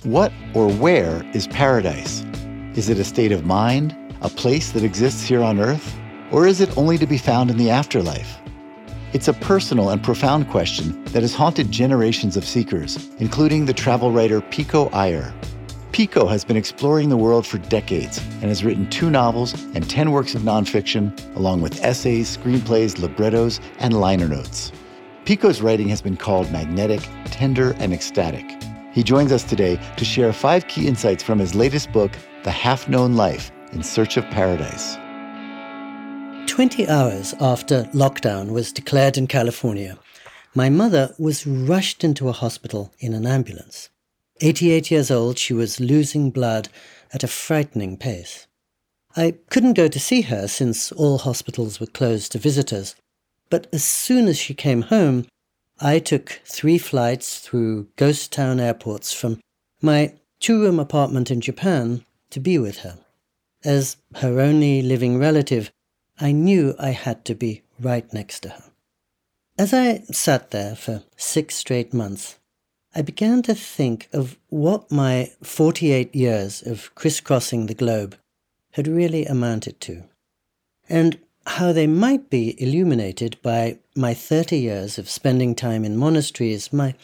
What or where is paradise? Is it a state of mind, a place that exists here on Earth, or is it only to be found in the afterlife? It's a personal and profound question that has haunted generations of seekers, including the travel writer Pico Iyer. Pico has been exploring the world for decades and has written 2 novels and 10 works of nonfiction, along with essays, screenplays, librettos, and liner notes. Pico's writing has been called magnetic, tender, and ecstatic. He joins us today to share 5 key insights from his latest book, The Half-Known Life: In Search of Paradise. 20 hours after lockdown was declared in California, my mother was rushed into a hospital in an ambulance. 88 years old, she was losing blood at a frightening pace. I couldn't go to see her since all hospitals were closed to visitors, but as soon as she came home, I took 3 flights through ghost town airports from my 2-room apartment in Japan to be with her. As her only living relative, I knew I had to be right next to her. As I sat there for 6 straight months, I began to think of what my 48 years of crisscrossing the globe had really amounted to, and how they might be illuminated by my 30 years of spending time in monasteries, my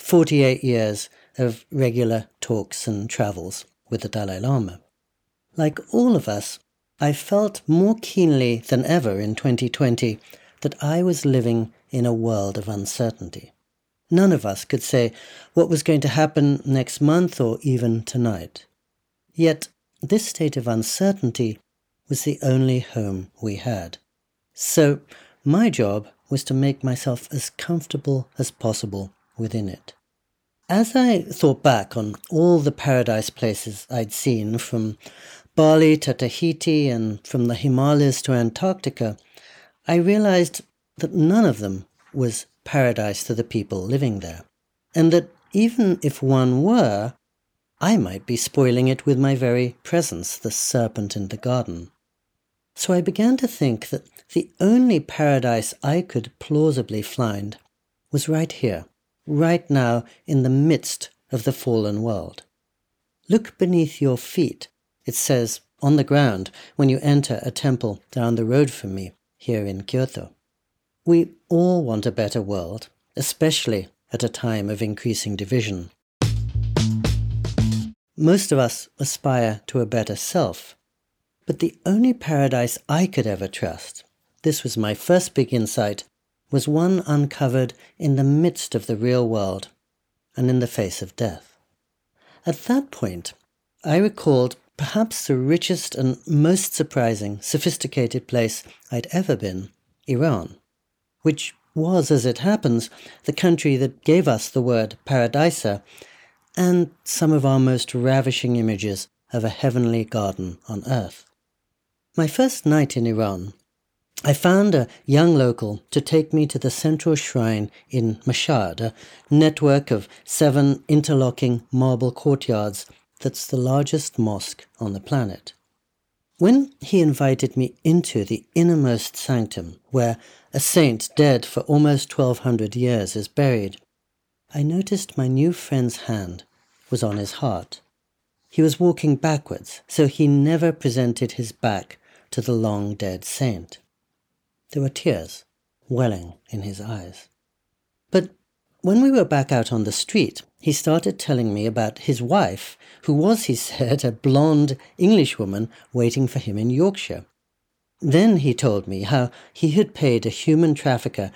48 years of regular talks and travels with the Dalai Lama. Like all of us, I felt more keenly than ever in 2020 that I was living in a world of uncertainty. None of us could say what was going to happen next month or even tonight. Yet this state of uncertainty was the only home we had. So my job was to make myself as comfortable as possible within it. As I thought back on all the paradise places I'd seen, from Bali to Tahiti and from the Himalayas to Antarctica, I realized that none of them was paradise to the people living there, and that even if one were, I might be spoiling it with my very presence, the serpent in the garden. So I began to think that the only paradise I could plausibly find was right here, right now, in the midst of the fallen world. Look beneath your feet, it says on the ground when you enter a temple down the road from me here in Kyoto. We all want a better world, especially at a time of increasing division. Most of us aspire to a better self, but the only paradise I could ever trust, this was my first big insight, was one uncovered in the midst of the real world and in the face of death. At that point, I recalled perhaps the richest and most surprising, sophisticated place I'd ever been, Iran, which was, as it happens, the country that gave us the word paradisa and some of our most ravishing images of a heavenly garden on earth. My first night in Iran, I found a young local to take me to the central shrine in Mashhad, a network of 7 interlocking marble courtyards that's the largest mosque on the planet. When he invited me into the innermost sanctum, where a saint dead for almost 1,200 years is buried, I noticed my new friend's hand was on his heart. He was walking backwards, so he never presented his back to the long-dead saint. There were tears welling in his eyes. But when we were back out on the street, he started telling me about his wife, who was, he said, a blonde Englishwoman waiting for him in Yorkshire. Then he told me how he had paid a human trafficker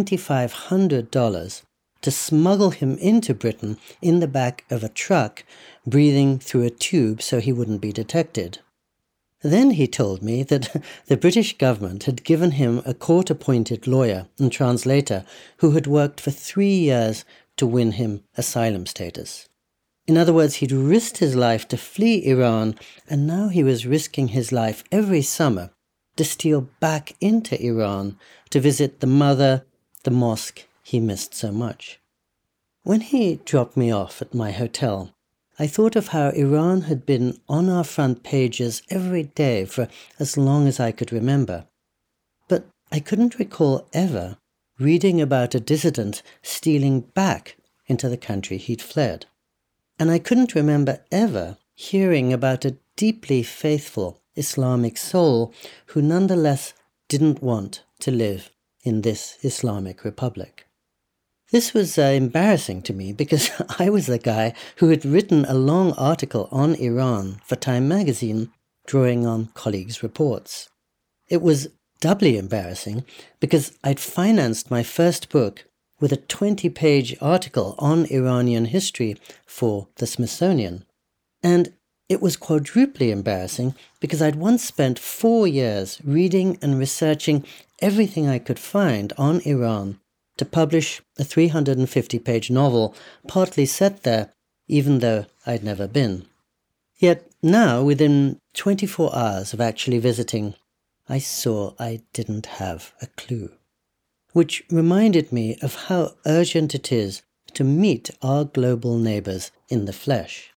$2,500 to smuggle him into Britain in the back of a truck, breathing through a tube so he wouldn't be detected. Then he told me that the British government had given him a court-appointed lawyer and translator who had worked for 3 years to win him asylum status. In other words, he'd risked his life to flee Iran, and now he was risking his life every summer to steal back into Iran to visit the mother, the mosque he missed so much. When he dropped me off at my hotel, I thought of how Iran had been on our front pages every day for as long as I could remember. But I couldn't recall ever reading about a dissident stealing back into the country he'd fled. and I couldn't remember ever hearing about a deeply faithful Islamic soul who nonetheless didn't want to live in this Islamic Republic. This was embarrassing to me because I was the guy who had written a long article on Iran for Time magazine, drawing on colleagues' reports. It was doubly embarrassing because I'd financed my first book with a 20-page article on Iranian history for the Smithsonian. And it was quadruply embarrassing because I'd once spent 4 years reading and researching everything I could find on Iran to publish a 350-page novel partly set there, even though I'd never been. Yet now, within 24 hours of actually visiting, I saw I didn't have a clue, which reminded me of how urgent it is to meet our global neighbors in the flesh.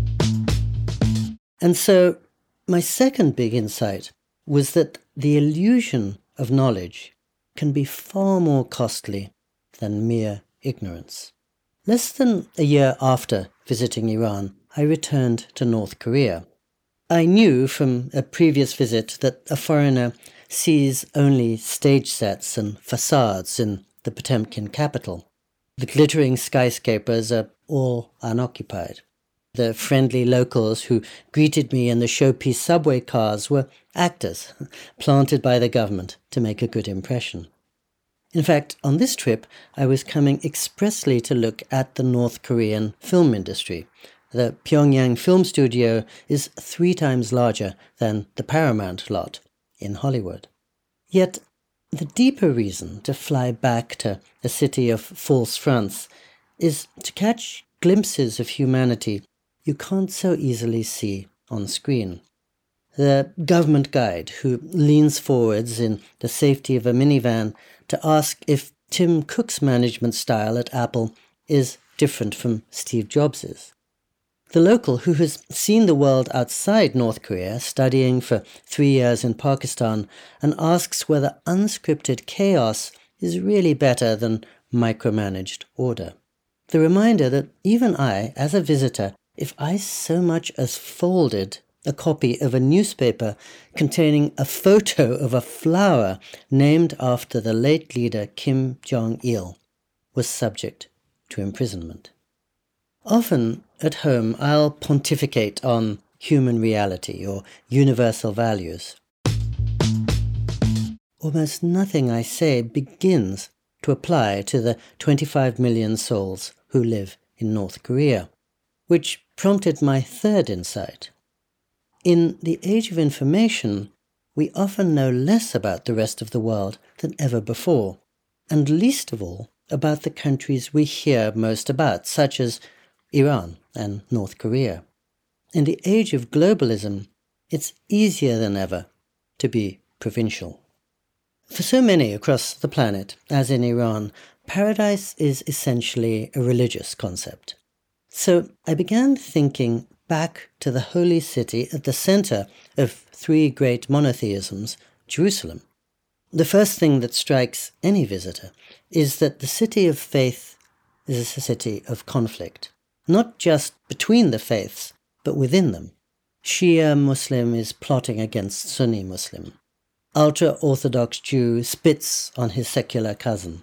And so, my second big insight was that the illusion of knowledge can be far more costly than mere ignorance. Less than a year after visiting Iran, I returned to North Korea. I knew from a previous visit that a foreigner sees only stage sets and facades in the Potemkin capital. The glittering skyscrapers are all unoccupied. The friendly locals who greeted me in the showpiece subway cars were actors, planted by the government to make a good impression. In fact, on this trip, I was coming expressly to look at the North Korean film industry. The Pyongyang Film Studio is 3 times larger than the Paramount lot in Hollywood. Yet, the deeper reason to fly back to a city of false fronts is to catch glimpses of humanity you can't so easily see on screen. The government guide who leans forwards in the safety of a minivan to ask if Tim Cook's management style at Apple is different from Steve Jobs's. The local who has seen the world outside North Korea, studying for 3 years in Pakistan, and asks whether unscripted chaos is really better than micromanaged order. The reminder that even I, as a visitor, if I so much as folded a copy of a newspaper containing a photo of a flower named after the late leader Kim Jong-il, was subject to imprisonment. Often, at home, I'll pontificate on human reality or universal values. Almost nothing I say begins to apply to the 25 million souls who live in North Korea, which prompted my third insight. In the age of information, we often know less about the rest of the world than ever before, and least of all about the countries we hear most about, such as Iran and North Korea. In the age of globalism, it's easier than ever to be provincial. For so many across the planet, as in Iran, paradise is essentially a religious concept. So I began thinking back to the holy city at the center of 3 great monotheisms, Jerusalem. The first thing that strikes any visitor is that the city of faith is a city of conflict, not just between the faiths, but within them. Shia Muslim is plotting against Sunni Muslim. Ultra-Orthodox Jew spits on his secular cousin.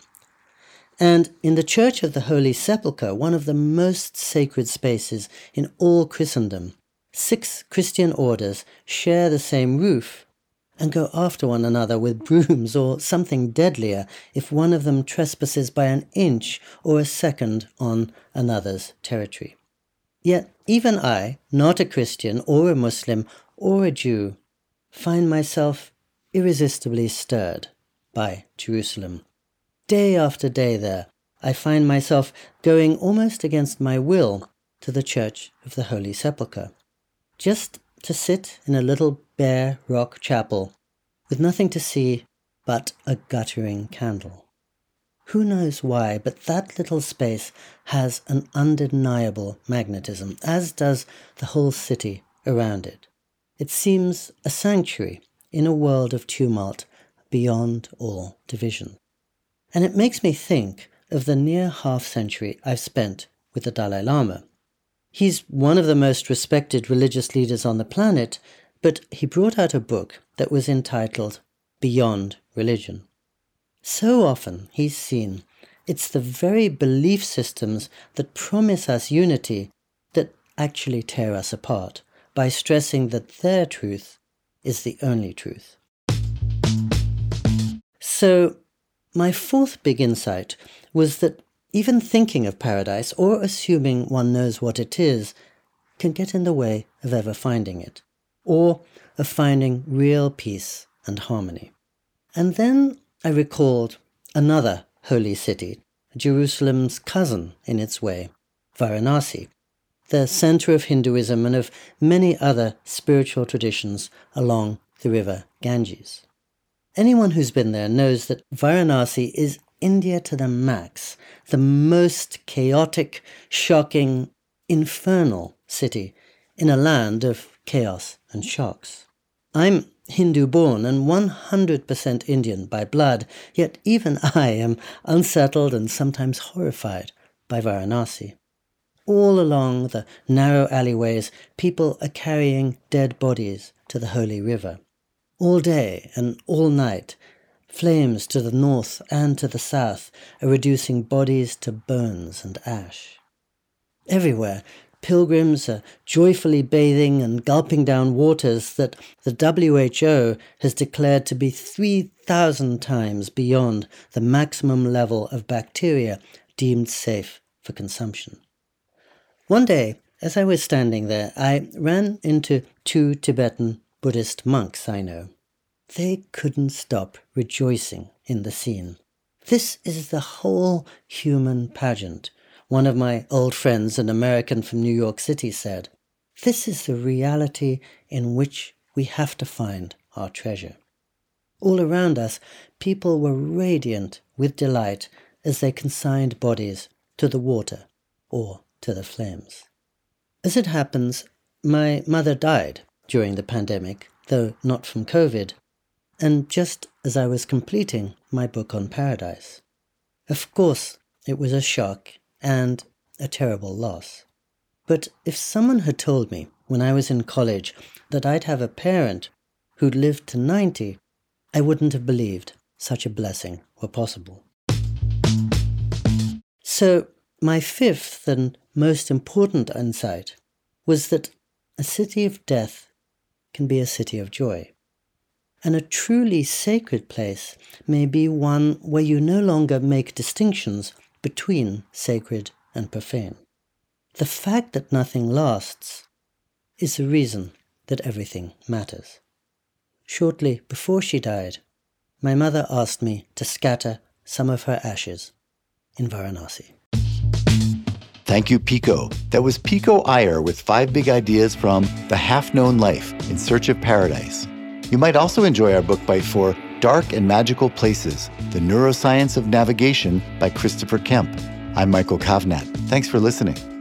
And in the Church of the Holy Sepulchre, one of the most sacred spaces in all Christendom, 6 Christian orders share the same roof and go after one another with brooms or something deadlier if one of them trespasses by an inch or a second on another's territory. Yet even I, not a Christian or a Muslim or a Jew, find myself irresistibly stirred by Jerusalem. Day after day there, I find myself going almost against my will to the Church of the Holy Sepulchre, just to sit in a little bare rock chapel with nothing to see but a guttering candle. Who knows why, but that little space has an undeniable magnetism, as does the whole city around it. It seems a sanctuary in a world of tumult beyond all division. And it makes me think of the near half-century I've spent with the Dalai Lama. He's one of the most respected religious leaders on the planet, but he brought out a book that was entitled Beyond Religion. So often he's seen it's the very belief systems that promise us unity that actually tear us apart by stressing that their truth is the only truth. So my fourth big insight was that even thinking of paradise or assuming one knows what it is can get in the way of ever finding it, or of finding real peace and harmony. And then I recalled another holy city, Jerusalem's cousin in its way, Varanasi, the center of Hinduism and of many other spiritual traditions along the river Ganges. Anyone who's been there knows that Varanasi is India to the max, the most chaotic, shocking, infernal city in a land of chaos and shocks. I'm Hindu-born and 100% Indian by blood, yet even I am unsettled and sometimes horrified by Varanasi. All along the narrow alleyways, people are carrying dead bodies to the holy river. All day and all night, flames to the north and to the south are reducing bodies to bones and ash. Everywhere, pilgrims are joyfully bathing and gulping down waters that the WHO has declared to be 3,000 times beyond the maximum level of bacteria deemed safe for consumption. One day, as I was standing there, I ran into 2 Tibetan Buddhist monks I know. They couldn't stop rejoicing in the scene. This is the whole human pageant, one of my old friends, an American from New York City, said. This is the reality in which we have to find our treasure. All around us, people were radiant with delight as they consigned bodies to the water or to the flames. As it happens, my mother died during the pandemic, though not from COVID, and just as I was completing my book on paradise. Of course, it was a shock and a terrible loss. But if someone had told me when I was in college that I'd have a parent who'd lived to 90, I wouldn't have believed such a blessing were possible. So, my fifth and most important insight was that a city of death can be a city of joy. And a truly sacred place may be one where you no longer make distinctions between sacred and profane. The fact that nothing lasts is the reason that everything matters. Shortly before she died, my mother asked me to scatter some of her ashes in Varanasi. Thank you, Pico. That was Pico Iyer with 5 big ideas from The Half-Known Life in Search of Paradise. You might also enjoy our book bite for Dark and Magical Places, The Neuroscience of Navigation by Christopher Kemp. I'm Michael Kovnat. Thanks for listening.